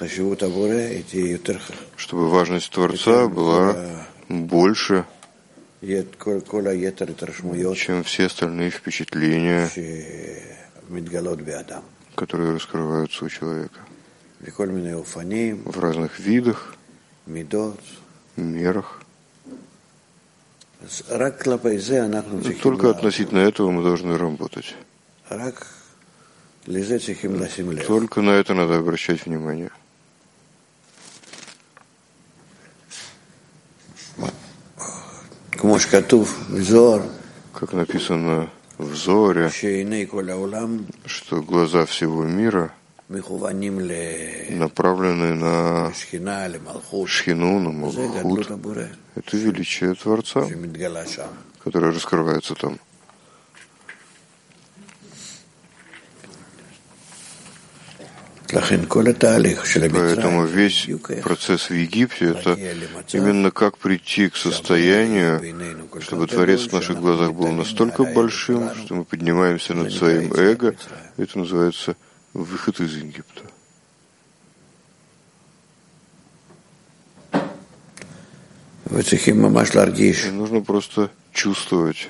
чтобы важность Творца была больше, чем все остальные впечатления, которые раскрываются у человека в разных видах, мерах. Только относительно этого мы должны работать. Только на это надо обращать внимание. Как написано в Зоре, что глаза всего мира направлены на Шхину, на Малхут. Это величие Творца, которое раскрывается там. Поэтому весь процесс в Египте — это именно как прийти к состоянию, чтобы Творец в наших глазах был настолько большим, что мы поднимаемся над своим эго. Это называется выход из Египта. И нужно просто чувствовать,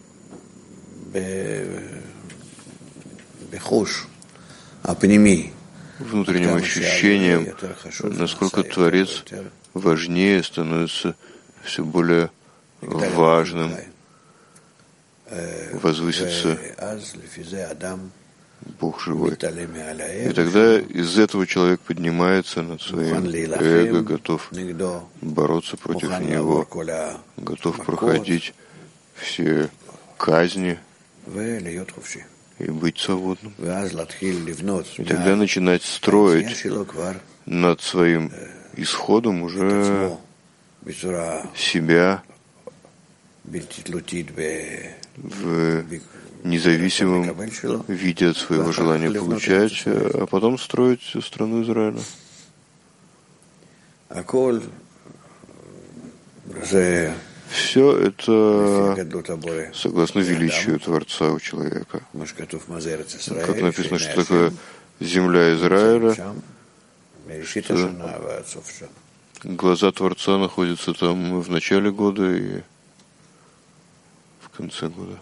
внутренним ощущением, насколько Творец важнее, становится все более важным, возвысится Бог живой. И тогда из этого человек поднимается над своим эго, готов бороться против него, готов проходить все казни и быть свободным. И тогда начинать строить над своим исходом уже себя в независимом виде от своего желания получать, а потом строить страну Израиля. Все это согласно величию Творца у человека. Как написано, что такое земля Израиля, что глаза Творца находятся там в начале года и в конце года.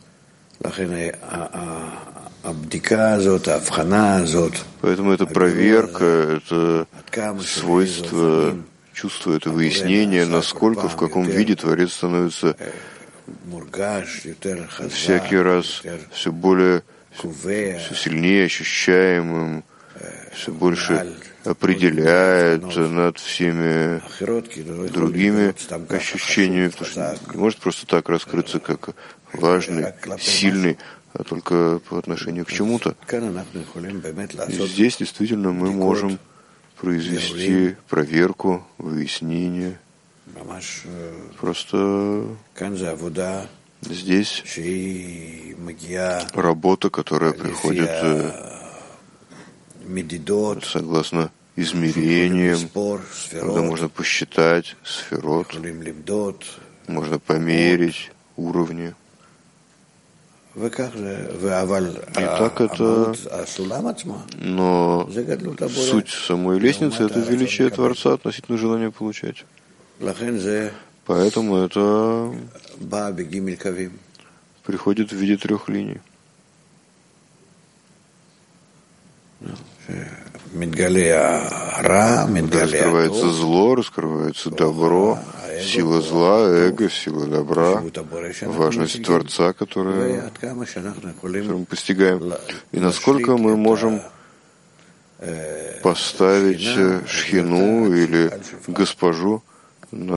Поэтому эта проверка, это свойство чувства, это выяснение, насколько, в каком виде Творец становится всякий раз все более, все сильнее ощущаемым, все больше определяет над всеми другими ощущениями, потому что не может просто так раскрыться как важный, сильный, а только по отношению к чему-то. И здесь действительно мы можем произвести проверку, выяснение. Просто здесь работа, которая приходит согласно измерениям, когда можно посчитать сферот, можно померить уровни. И так это, но суть самой лестницы — это величие Творца относительно желания получать. Поэтому это приходит в виде 3 линий. Раскрывается зло, раскрывается добро, сила зла, эго, сила добра, важность Творца, которую мы постигаем. И насколько мы можем поставить Шхину или Госпожу